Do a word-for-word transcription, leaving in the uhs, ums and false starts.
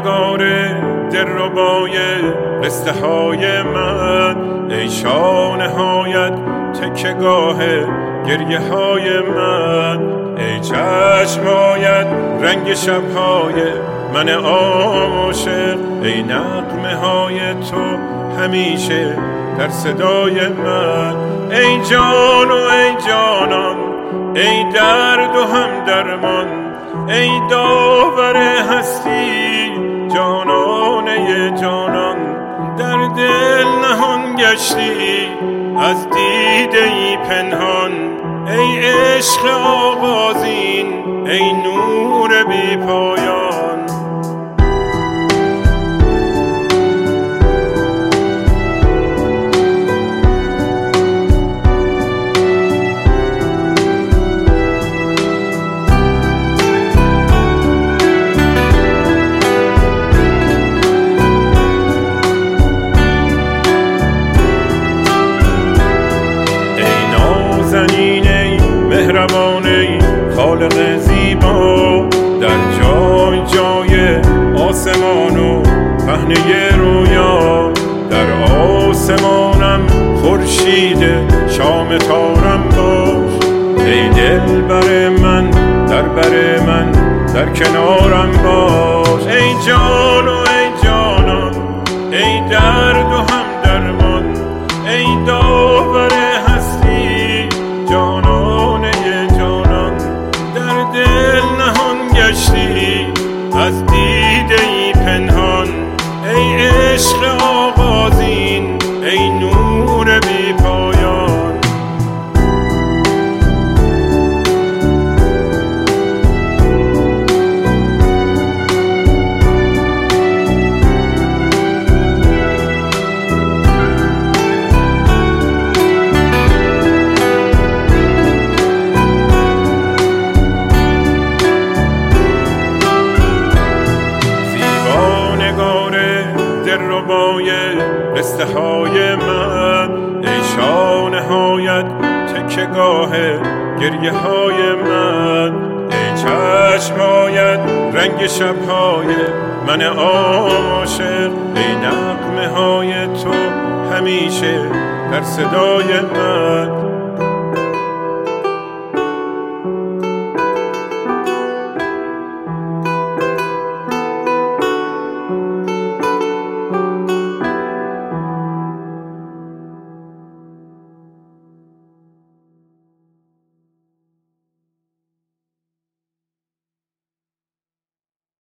نگار دلربای قصه های من، ای شانهایت تکیه‌گاه گریه های من، ای چشمهایت رنگ شبهای من عاشق، ای نغمه های تو همیشه در صدای من، ای جان و ای جانان، ای درد و هم درمان، ای داور هستی جانانه جانان، در دل نهان گشتی از دیده ای پنهان، ای عشق آغازین، ای نور بی پایان. مهربانه خالق زیبا، در جای جای آسمان و پهنه رویا، در آسمانم خورشید شام تارم باش، ای دل بر من در بر من در کنارم باش، ای جان و ای جانان، ای درد و هم درمان، ای داور هستی جانانه جانان، در دل نهان گشتی از دیده ای پنهان، ای عشق آغازین، ای نور بی پایان. دلربای قصه های من، ای شانهایت تکیه‌گاه گریه های من، ای چشمهایت رنگ شبهای من عاشق، ای نغمه های تو همیشه در صدای من،